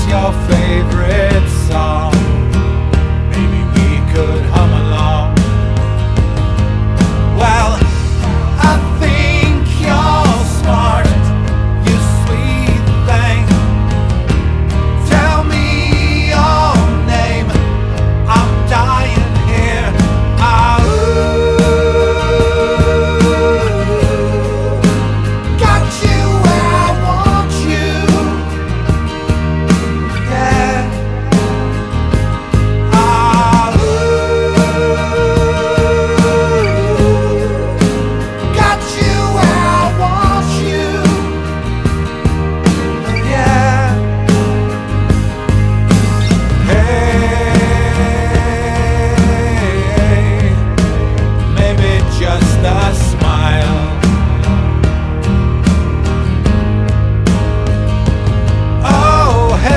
your favorite song? Maybe we could hum along. Well, I think you're smart, you sweet thing. Tell me your name, I'm dying here. Got you where I want you. Yeah. Got you where I want you. Yeah. Hey, maybe just a smile. Oh,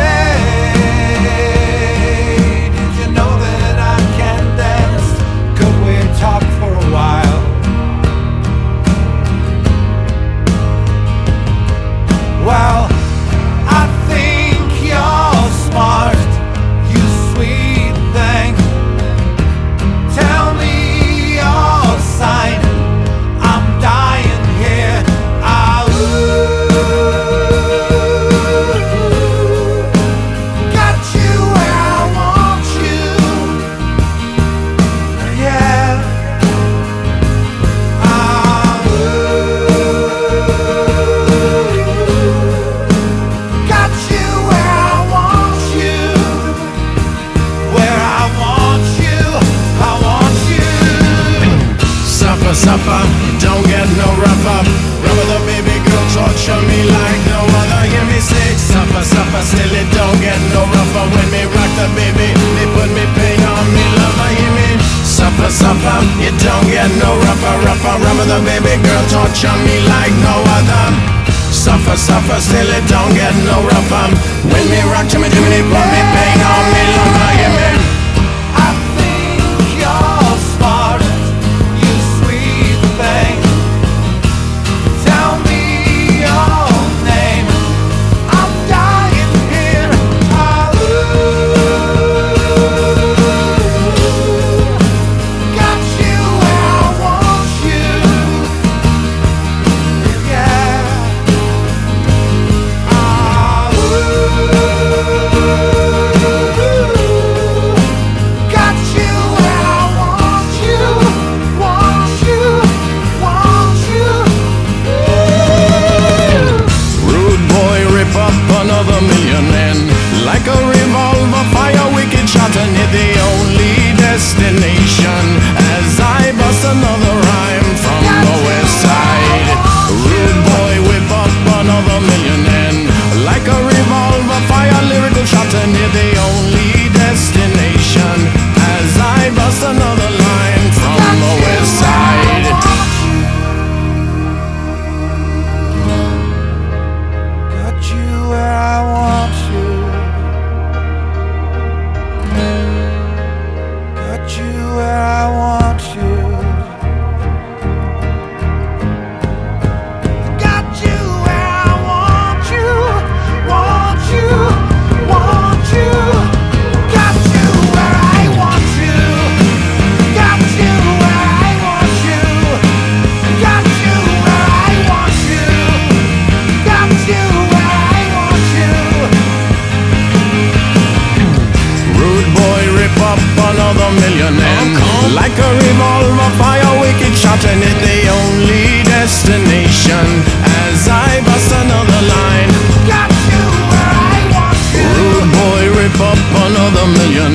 hey, did you know that I can dance? Could we talk for a while? Well, I think you're smart, you sweet thing. Tell me your sign, I'm dying here. Got you where I want you. Yeah. Got you where I want you. Where I want you, I want you. Suffer, suffer, don't get no rougher. Rubber the baby girl torture me like no other. Hear me say, suffer, suffer, still it don't get no rougher. When me rock the baby, they put me pain on me lover. Hear me, suffer, suffer, it don't get no rougher, rougher. Rubber the baby girl torture me like no other. Suffer, suffer, still it don't get no rougher. When me rock to me, they put me pain on me lover. Hear me. I think you're smart, you sweet thing. Tell me your name, I'm dying here. Got you where I want you. Yeah. Got you where I want you, want you, want you. Rude boy, rip up another million and like a revolver, fire wicked shot and hit the only destination as I bust another rhyme from the west side. Rude boy, whip up another million and like a revolver, fire lyrical shot and hit the only destination as I bust another line from the west side. Got you where I want you. Got you where I want you. Got you where I want you, want you, want you. Got you where I want you. Got you where I want you. Got you where I want you. Got you where I want you. Rude boy, rip up another million and like a revolver, fire wicked shot and hit the only destination as I bust another line. Got you where I want you. Rude boy, rip up another million